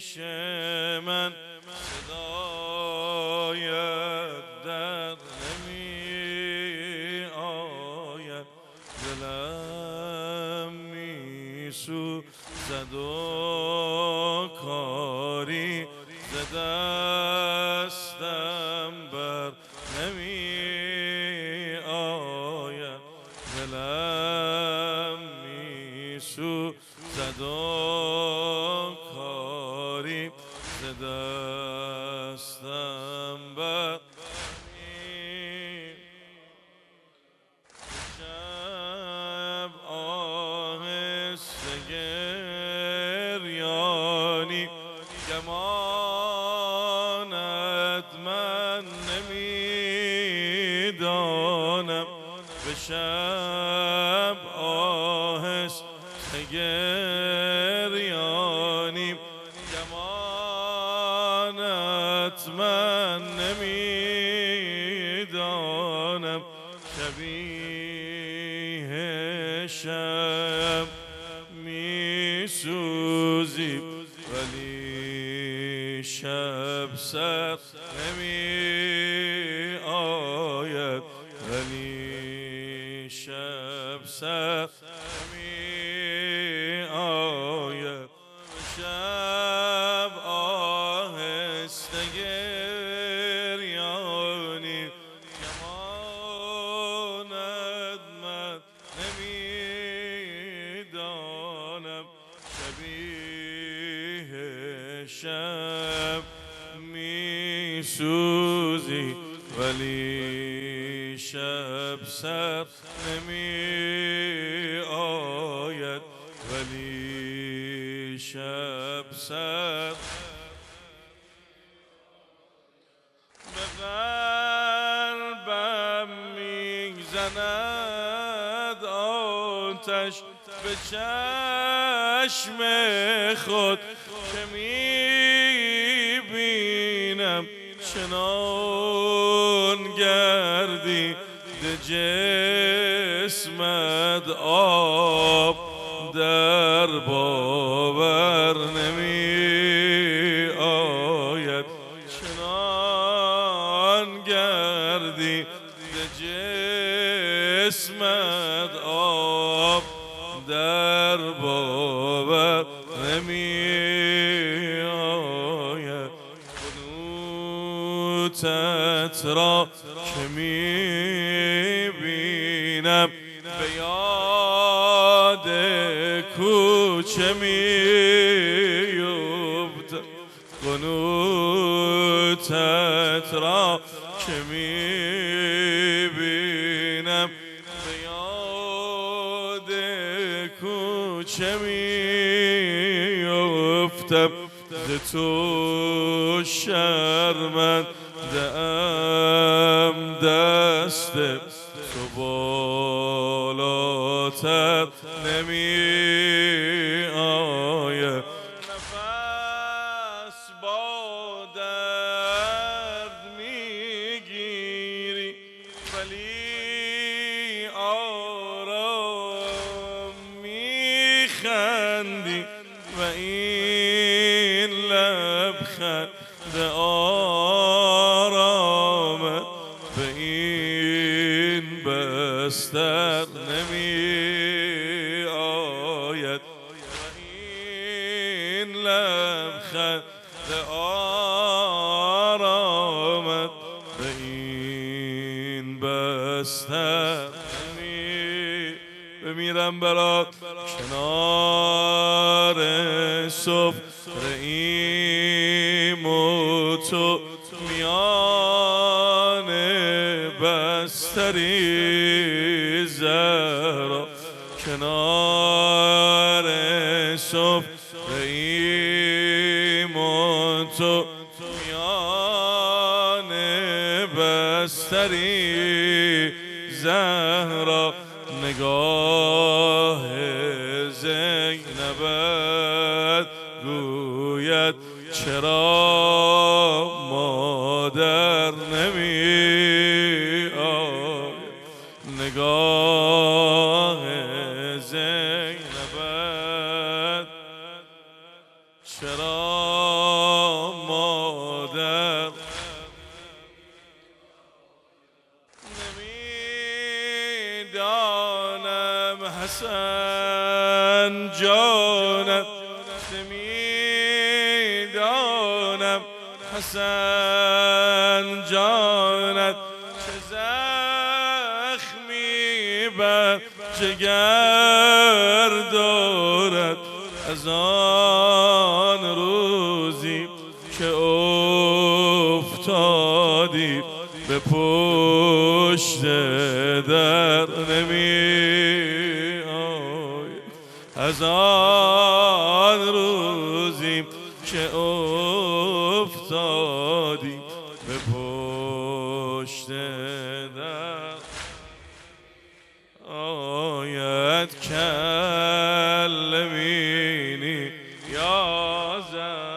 پیش من صدایت در نمی آید، دلم می سوزد و کاری ز دستم بر نمی آید، دلم می سوزد و کاری ز دستم بر نمی. شب آهسته گریانی گمانت من نمیدانم، به شب آهسته گریانی گمانت من نمیدانم، شبیه شب می سوزی ولی شب سر نمی آید، ولی شب سر نمی آید، شب آهسته گریانی گمانت من نمیدانم، شبیه شب می سوزی ولی شب سر نمی آید، ولی شب سر به قلبم میزند آتش، به چشم خود که میبینم چنان گردید جسمت آب در باور نمی آید، چنان گردید جسمت آب در باور نمی آید، قنوتت را که می بینم به یاد کوچه میفتم، قنوتت را که می بینم به یاد کوچه میفتم، ز تو شرمنده ام، دست تو بالاتر نمی آید، نفس با درد میگیری ولی آرام میخندی، و این لبخند آرامت به این بستر نمی آید، و این لبخند آرامت به این بستر نمی. بمیرم برات کنار سفره ایم و تو میان بستری زهرا، کنار سفره ایم و تو میان بستری زهرا، نگاه زینبت گوید چرا مادر نمی آید، نگاه زینبت چرا حسن جانم نمیدانم حسن جانت چه زخمی بر جگر دارد از آن روزی که افتادی به پشت در نمی آید از آن روزی که افتادی به پشت در آید کلمینی یا زن